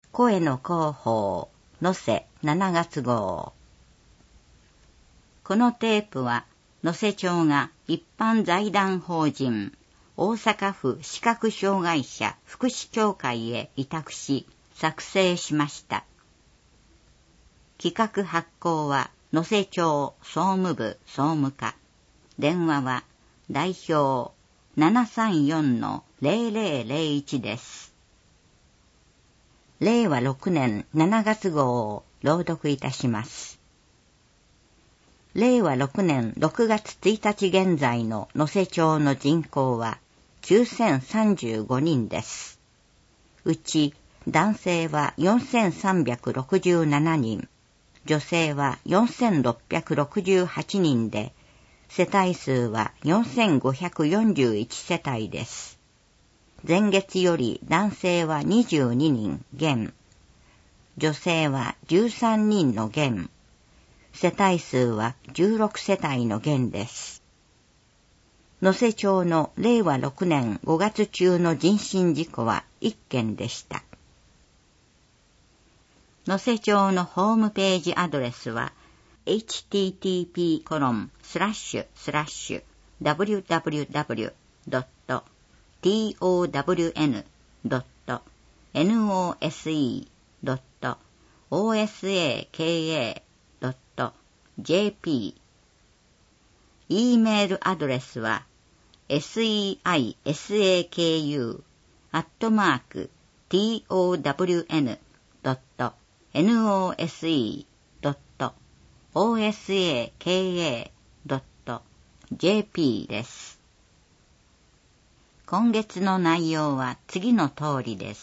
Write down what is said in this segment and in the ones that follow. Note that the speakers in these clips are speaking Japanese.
声の広報能勢7月号。このテープは能勢町が一般財団法人大阪府視覚障害者福祉協会へ委託し作成しました。企画発行は能勢町総務部総務課。電話は代表 734-0001 です。令和6年7月号を朗読いたします。令和6年6月1日現在の能勢町の人口は9035人です。うち男性は4367人、女性は4668人で、世帯数は4541世帯です。前月より男性は22人減、女性は13人の減、世帯数は16世帯の減です。能勢町の令和6年5月中の人身事故は1件でした。能勢町のホームページアドレスはwww.town.nose.osaka.jp。 E メールアドレスはtown.nose.osaka.jp です。今月の内容は次の通りです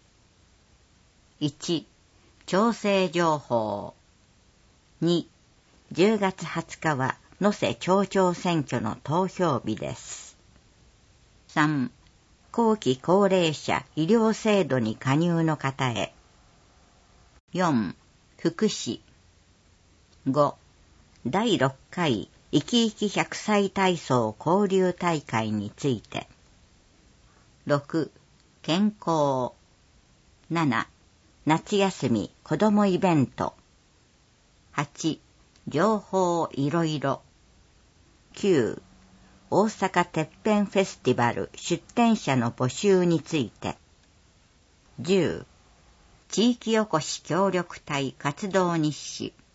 。1、調整情報。2、10月20日は能勢町長選挙の投票日です。3、後期高齢者医療制度に加入の方へ。4、福祉。5、第6回生き生き100歳体操交流大会について。6、健康。7、夏休み子どもイベント。8、情報いろいろ。9、大阪てっぺんフェスティバル出展者の募集について。10、地域おこし協力隊活動日誌。